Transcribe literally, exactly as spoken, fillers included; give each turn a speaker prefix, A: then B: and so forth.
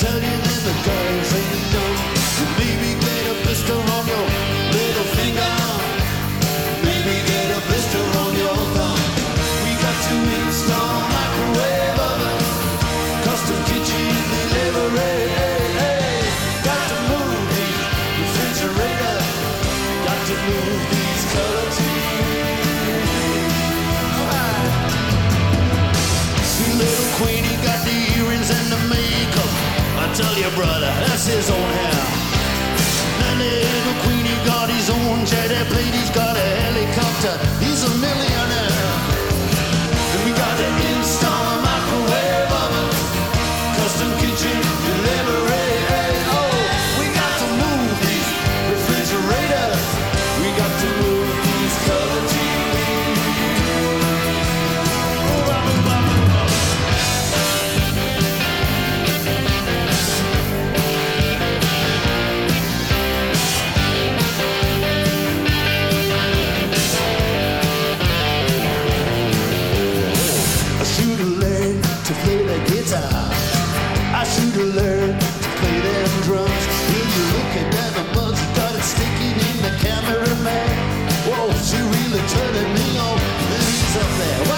A: tell you that the guys ain't done. You maybe get a blister on your little finger. Maybe get a blister on your thumb. We got to install microwave oven, custom kitchen delivery. Got to move the refrigerator. Got to move these color T Vs. Alright. See little Queenie got the earrings and the makeup. I tell you, brother, that's his own hair. And little Queenie got his own jet airplane. He's got a helicopter. He's a millionaire. And we got to install a microwave oven, custom kitchen delivery. Oh, we got to move these refrigerators. We got to move these color T Vs. I should have learned to play the guitar. I should have learned to play them drums. When you look at that, the bugs started sticking in the cameraman. Whoa, she really turning me on. And he's up there.